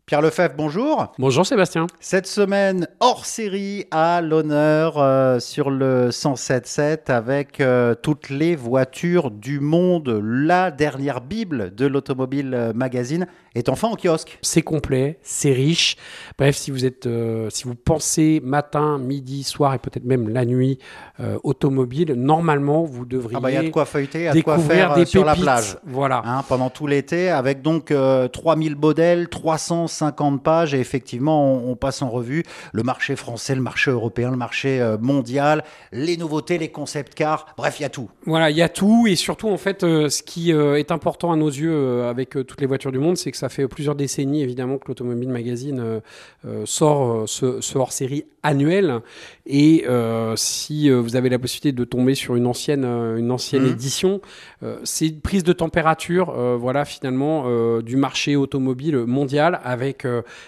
Pierre Lefebvre, bonjour. Bonjour Sébastien. Cette semaine, hors série à l'honneur sur le 107.7 avec toutes les voitures du monde. La dernière Bible de l'Automobile Magazine est enfin en kiosque. C'est complet, c'est riche. Bref, si vous pensez matin, midi, soir et peut-être même la nuit automobile, normalement vous devriez y a de quoi feuilleter, il y a de découvrir quoi faire des sur la pépites. plage. Voilà. Pendant tout l'été, avec donc 3000 modèles, 350 pages. Et effectivement, on passe en revue le marché français, le marché européen, le marché mondial, les nouveautés, les concept cars. Bref, il y a tout. Voilà, il y a tout. Et surtout, en fait, ce qui est important à nos yeux avec toutes les voitures du monde, c'est que ça fait plusieurs décennies, évidemment, que l'Automobile Magazine sort ce hors-série annuel. Et si vous avez la possibilité de tomber sur une ancienne édition, c'est une prise de température, finalement, du marché automobile mondial avec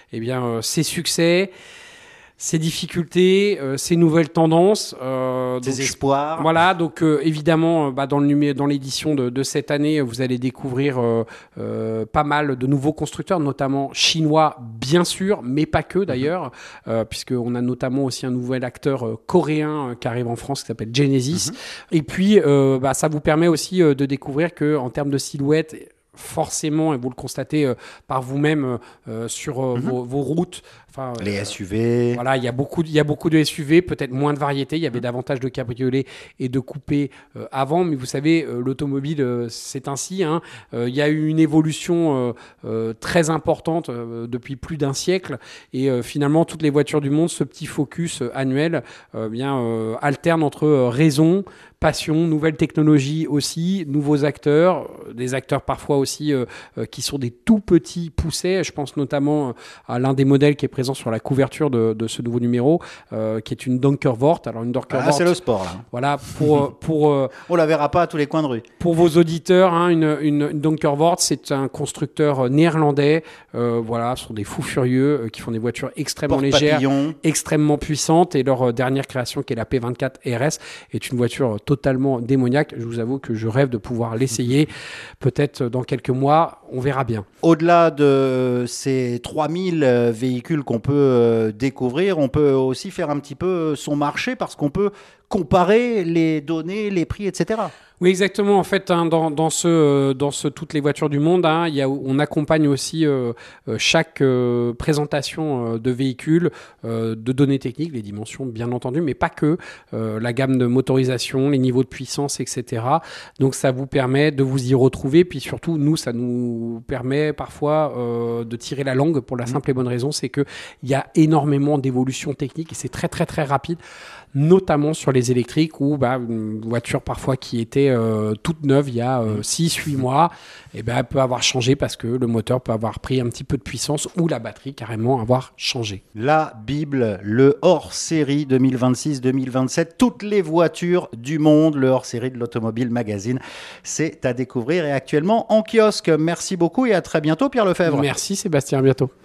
ses succès, ses difficultés, ses nouvelles tendances, ses espoirs. Voilà, donc évidemment, dans l'édition de cette année, vous allez découvrir pas mal de nouveaux constructeurs, notamment chinois, bien sûr, mais pas que d'ailleurs, puisqu'on a notamment aussi un nouvel acteur coréen qui arrive en France qui s'appelle Genesis. Et puis, ça vous permet aussi de découvrir qu'en termes de silhouette, forcément, et vous le constatez par vous-même sur vos routes. Les SUV. Voilà, il y a beaucoup de SUV, peut-être moins de variété. Il y avait davantage de cabriolets et de coupés avant, mais vous savez, l'automobile, c'est ainsi. Il y a eu une évolution très importante depuis plus d'un siècle, et finalement, toutes les voitures du monde, ce petit focus annuel, alterne entre raison, passion, nouvelles technologies aussi, nouveaux acteurs, des acteurs parfois aussi qui sont des tout petits poussets. Je pense notamment à l'un des modèles qui est présent sur la couverture de ce nouveau numéro, qui est une Dunkervort. Alors une Dunkervort, c'est le sport là. Voilà, pour on la verra pas à tous les coins de rue. Pour vos auditeurs, une Dunkervort, c'est un constructeur néerlandais. Ce sont des fous furieux qui font des voitures extrêmement légères, extrêmement puissantes, et leur dernière création, qui est la P24 RS, est une voiture totalement démoniaque. Je vous avoue que je rêve de pouvoir l'essayer. Peut-être dans quelques mois, on verra bien. Au-delà de ces 3000 véhicules qu'on peut découvrir, on peut aussi faire un petit peu son marché, parce qu'on peut comparer les données, les prix, etc. Oui, exactement. En fait, dans toutes les voitures du monde, on accompagne aussi chaque présentation de véhicules, de données techniques, les dimensions bien entendu, mais pas que, la gamme de motorisation, les niveaux de puissance, etc. Donc ça vous permet de vous y retrouver, puis surtout, nous, ça nous permet parfois de tirer la langue pour la simple et bonne raison, c'est qu'il y a énormément d'évolutions techniques et c'est très très très rapide, notamment sur les électriques, où une voiture parfois qui était toute neuve il y a 6-8 mois, elle peut avoir changé parce que le moteur peut avoir pris un petit peu de puissance, ou la batterie carrément avoir changé. La Bible, le hors-série 2026-2027, toutes les voitures du monde, le hors-série de l'Automobile Magazine, c'est à découvrir et actuellement en kiosque. Merci beaucoup et à très bientôt Pierre Lefebvre. Merci Sébastien, à bientôt.